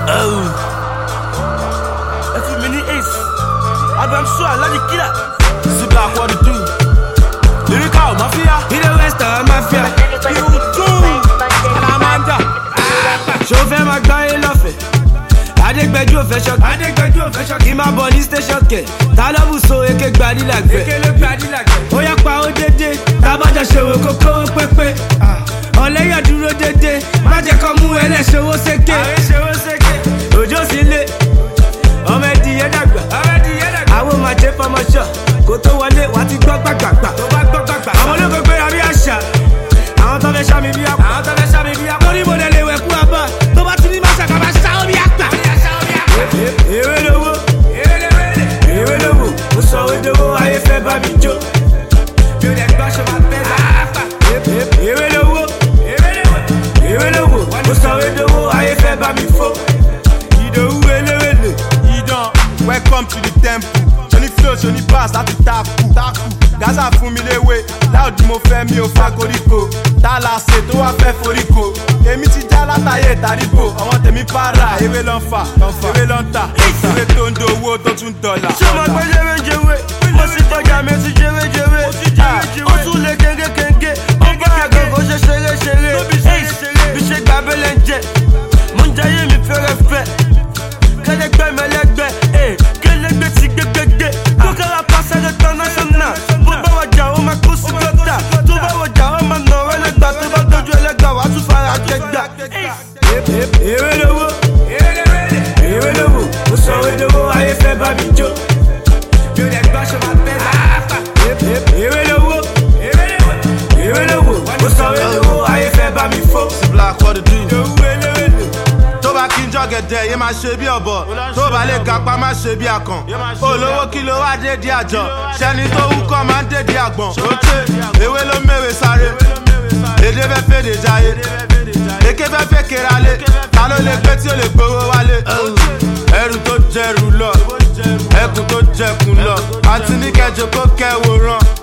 Every mini ace. I'm sure I love the killer. See black what it do. Lyrical mafia. In the west of mafia. You too. Alamanda. Show them a guy in love. Adégbéjú ò fẹ́ ṣọ́ọ̀kì. Kí máa bọ̀ ní station kẹ̀. Ta ló bù so eke gbadí làgbẹ̀. Ó yá pa ó dédé. Tábàjọ́ ṣòwò kókó pépé. Ọ̀lẹ́yà dúró dédé. Má jẹ́ kó mú ẹlẹ́ṣowó sékè. Òjò sílé. Ọmọ ẹdìyẹ dàgbà. Àwọn máa jẹ́ fọmọṣọ́. Kó tó wọlé wá ti gbọ́ gbàgbàgbà. Àwọn ológun gbéra bí àṣà. Àwọn tó fẹ́ ṣá mi bí àpò. Mo ní mo lè lè wẹ̀ kú àbá. Tó bá ti ní máa ṣàkàbà ṣá omi àpà. Ewé lówó, mo sọ wédowó, ayé fẹ́ bá mi jó. Mi ò lè gbọ́ ṣe máa bẹ́ láàpá. Ewé lówó, mo sọ wédowó, ayé fẹ́ bá mi fó. Ìdòwú eléwèlè. Idan, welcome to the temple. Ṣoni flow, ṣoni pass láti taku. Gaza fún mi léwé, láòdì mo fẹ́ mi ò fa koríko. Tálàsè tó wá fẹ́ foríko. Èmi ti já látàyè ìtàríbò. Àwọn tèmi para, ewé ló ń fà, ewé ló ń tà. Ewé tó ń do owó tó tún dọ́là. Ṣé o máa gbé jẹ́wéjẹ́wé? Mo sì tọ́jà mi ti jẹ́wéjẹ́wé. Ó tún lé kéńkékéńké. Ó bá àgọ́gọ́ ṣe ṣeré. Bí ṣe gbà bẹ́lẹ̀ ń jẹ. Mo ń jayé mi fẹ́rẹ́fẹ́. Kẹ́lẹ́gbẹ́ mẹ́lẹ́gbẹ́. Kẹ́lẹ́gbẹ́ ti gbégbégbé. Kókàrà pàṣẹ international. Bó bá wọjà ó máa kó sí gọ́tà. Tó bá wọjà ó máa nà ọ́ ẹlẹ́gbà. Tó bá dojú ẹlẹ́gbà wàá tún fara kẹgbà. Ewé lówó, mo sọ wédowó, ayé fẹ́ bá mi jó. Mi ò lè gbọ́ ṣe máa bẹ́ láàpá. Ewé lówó, mo sọ wédowó, ayé fẹ́ bá mi fó. See black what it do. Ìdòwú eléwèlè. Tó bá kí n jọ̀gẹ̀dẹ̀ yé máa ṣe bí ọ̀bọ̀. Tó bá lè gapá má ṣe bí akàn. Olówó kí ló wá dédé àjọ. Ṣẹ́ni tó wúkọ́ máa ń dédé àgbọ̀n. Oche, ewé ló mèwé sáré. Èdè fẹ́ fèdè jayé. Èké fẹ́ fẹ́ kéralé. Ta ló lè gbé tí ó lè gbowó wálé? Ẹrù tó jẹrù lọ. Ẹkùn tó jẹkùn lọ. Àti ní kẹjọ kó kẹwòrán.